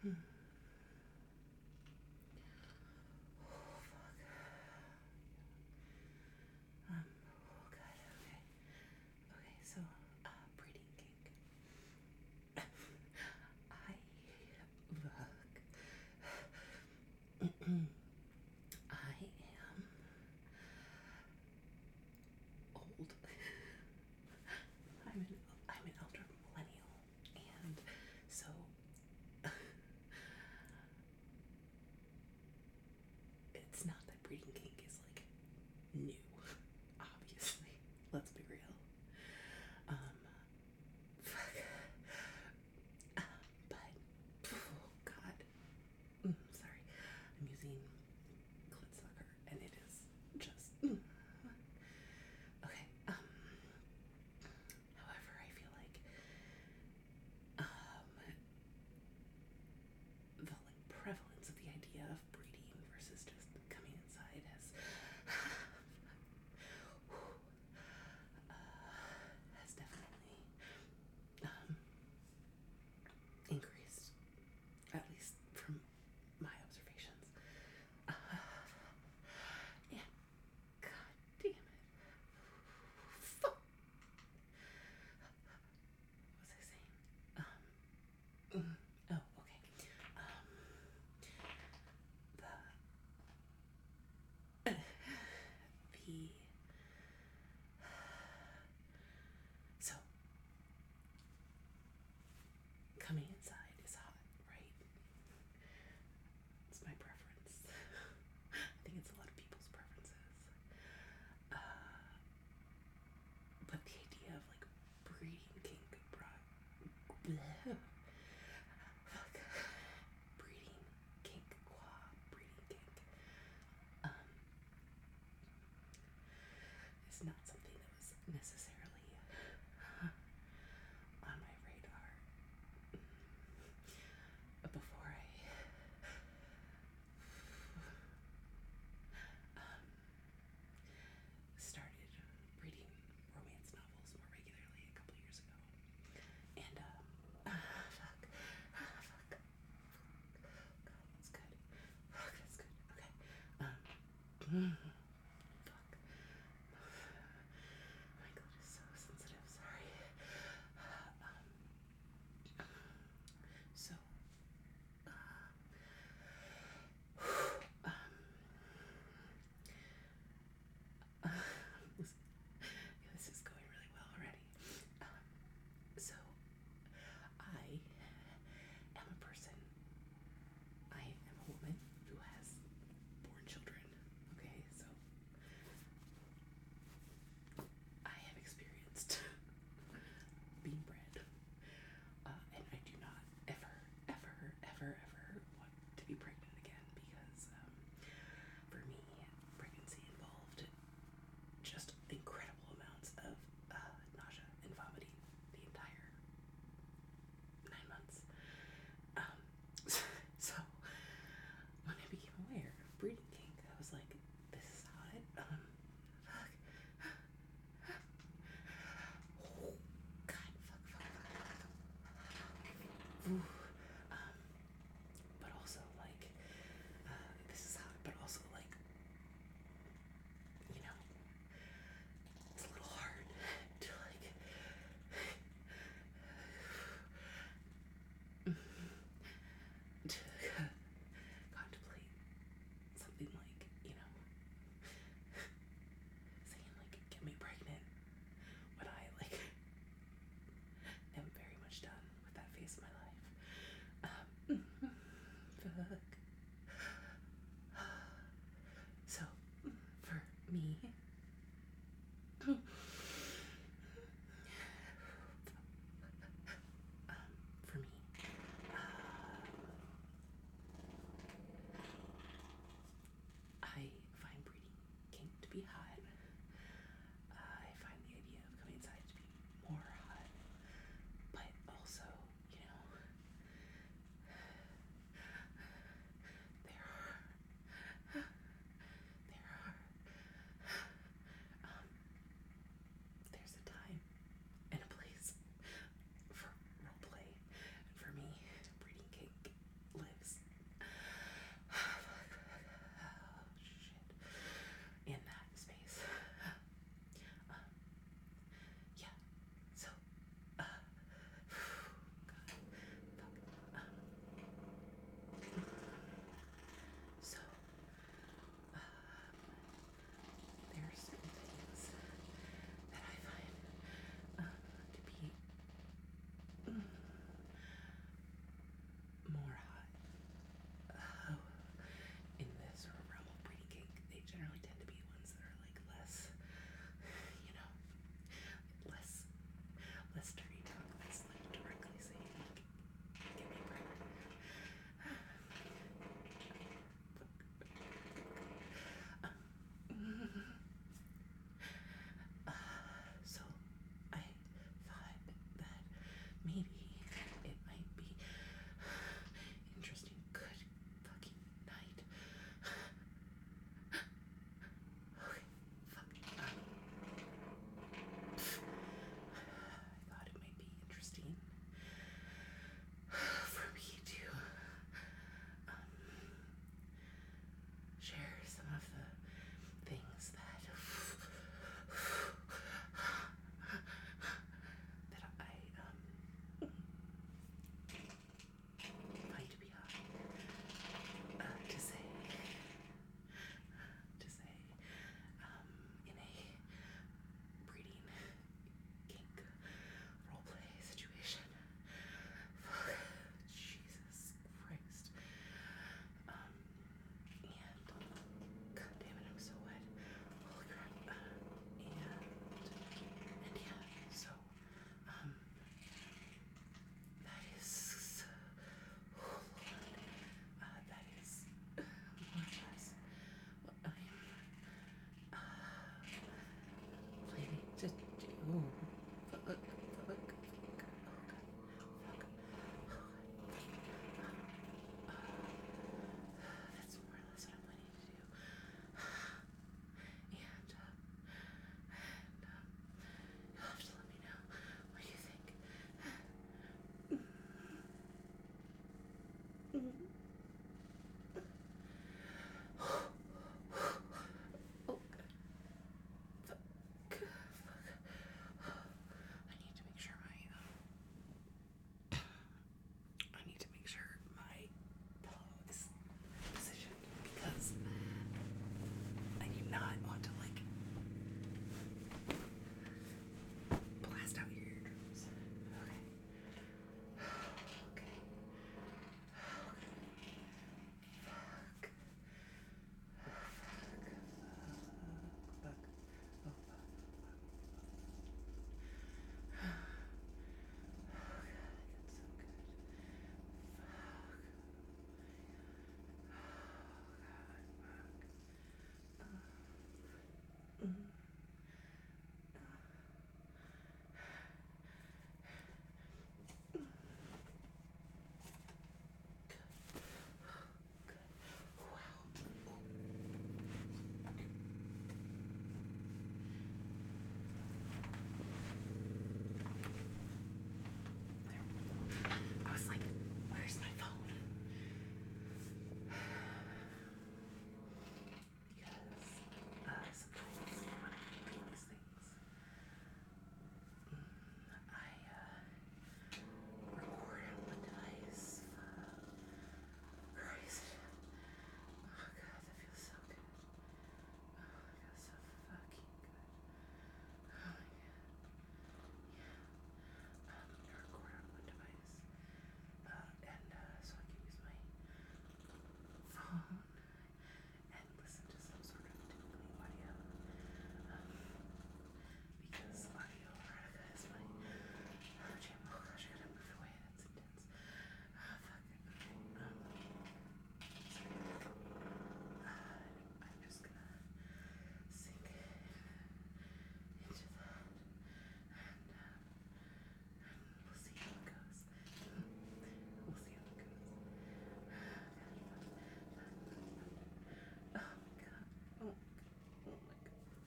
Oh, fuck. Oh, God, okay. Okay, so, breeding kink. I, fuck. I am old. I'm an elder millennial, and so it's not that breeding kink is like new, obviously. Let's be real. Um, fuck. But oh god, sorry, I'm using clit sucker, and it is just okay. However, I feel like the like prevalence of the idea of breeding versus just coming inside has definitely um, increased, at least from my observations. And god damn it, fuck, what was I saying? Oh, okay. The the so coming inside is hot, right? It's my preference. I think it's a lot of people's preferences. But the idea of like breeding kink brought bleh, fuck, breeding kink, breeding kink, um, is not something that was necessarily on my radar before I started reading romance novels more regularly a couple years ago. And fuck, fuck, that's good. Fuck, that's good. Okay. Fuck. My god is so sensitive. Sorry. So, um, this is going really well already. So, I am a person. I am a woman who has born children. Okay, so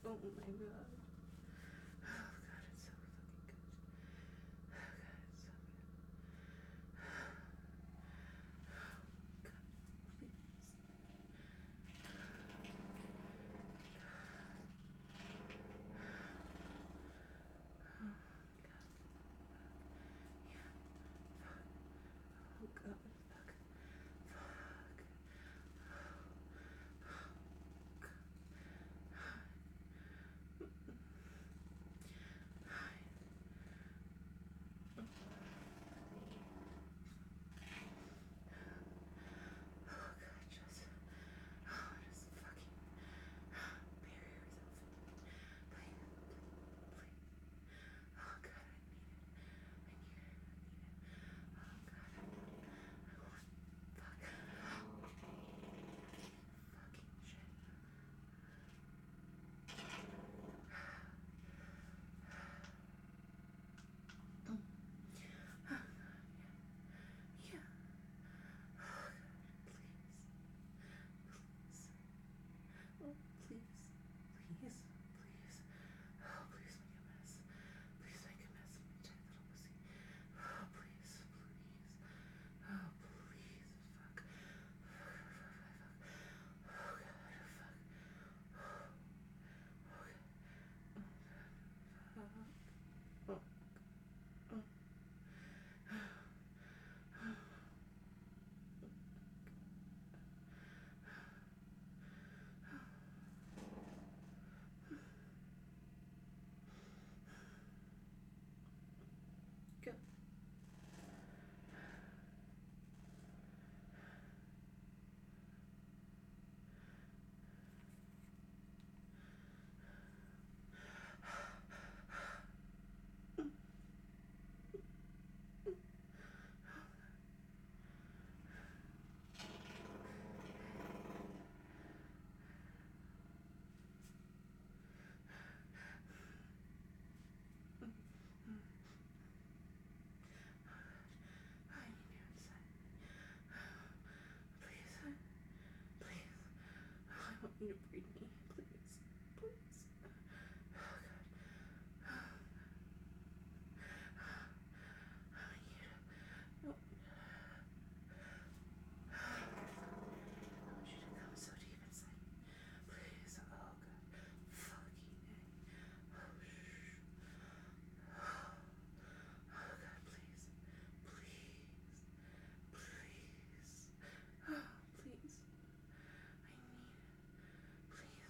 Oh my god. Oh god, it's so fucking good. Oh god, it's so good. God, please. Oh god. Yeah. Oh god. Fuck. Fuck. Oh god, just fucking bury yourself in it. Please, please. Oh god, I need it. I need it. I need it. Oh god, I want it. I want it. Fuck. Fucking shit. Yeah. Oh god, please. Please. Oh, please. Please. Please. Oh, please make a mess. Please make a mess of my tiny little pussy. Oh, please. Please. Oh, please. Fuck. Oh, God. Fuck. Oh, oh, oh. Go. I need you inside. Please. Please. I want you to breed me. Please. Please. Oh, God. I want you to. No. I want you to come so deep inside me. Please. Oh, God. Fucking A. Oh, shh. Oh, God. Please. Please. Please. Oh, please. I need it. Please.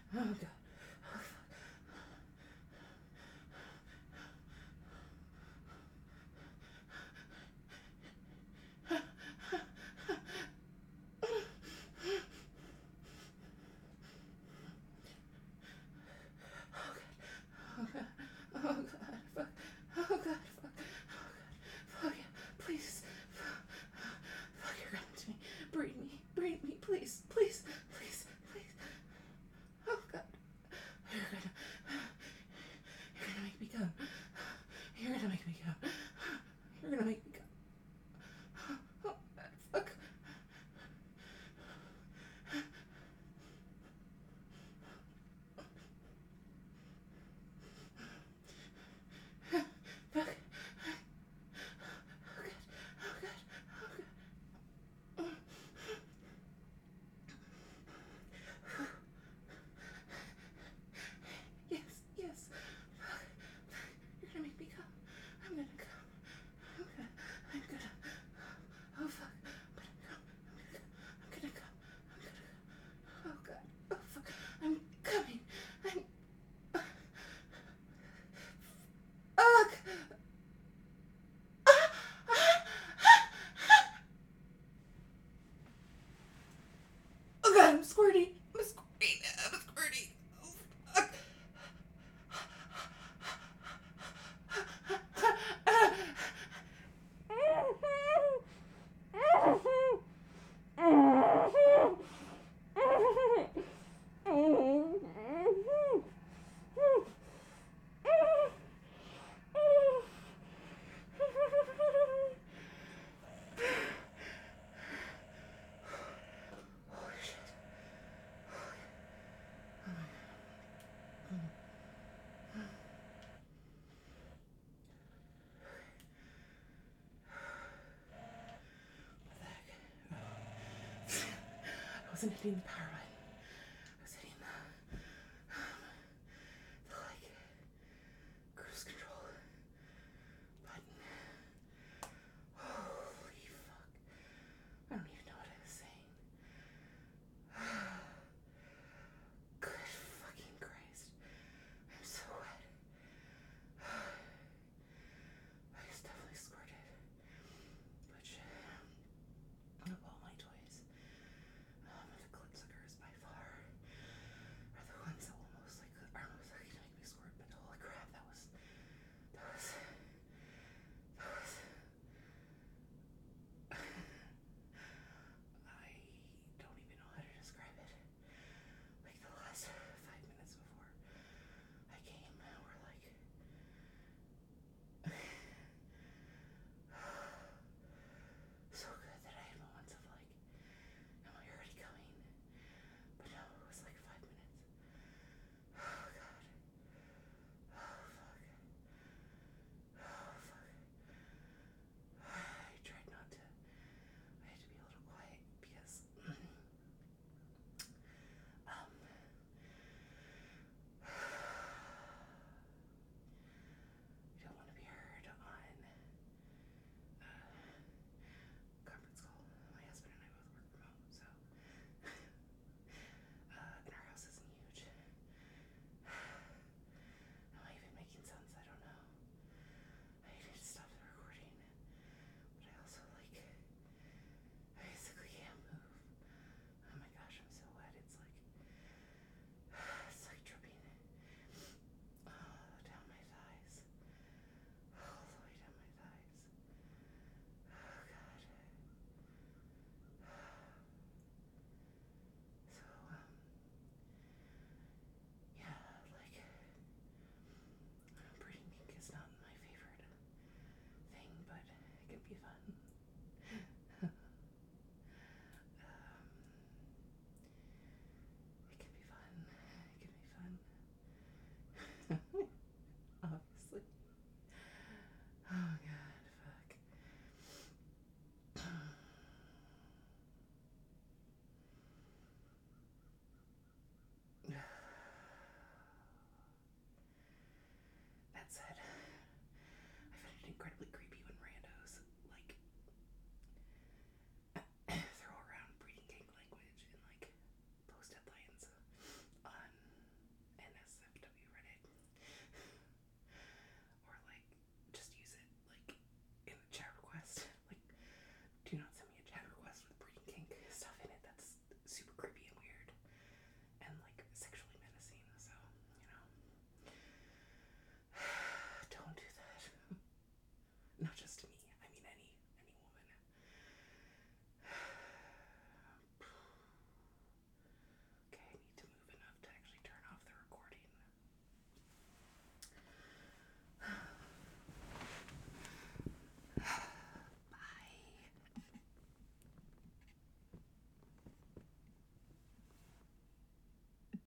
Oh god. Oh god. Oh god. Fuck. Oh god. Fuck. Oh god. Fuck yeah. Please. Fuck, you're coming to me. Breed me. Breed me. Please. Please. Please. Please. Oh god. You're gonna make me come. You're gonna make me come. You're gonna make me come. Oh god. Fuck. Fuck. Oh god. Oh god. Oh god. Yes, yes. You're gonna make me come. I'm gonna come. I'm gonna. Oh fuck. But I'm come. I'm gonna come. I'm gonna come. Oh god. Oh fuck. I'm coming. I'm. Ugh. Oh god, I'm squirting. I'm squirting. I'm squirting. Oh fuck. I wasn't hitting the power button.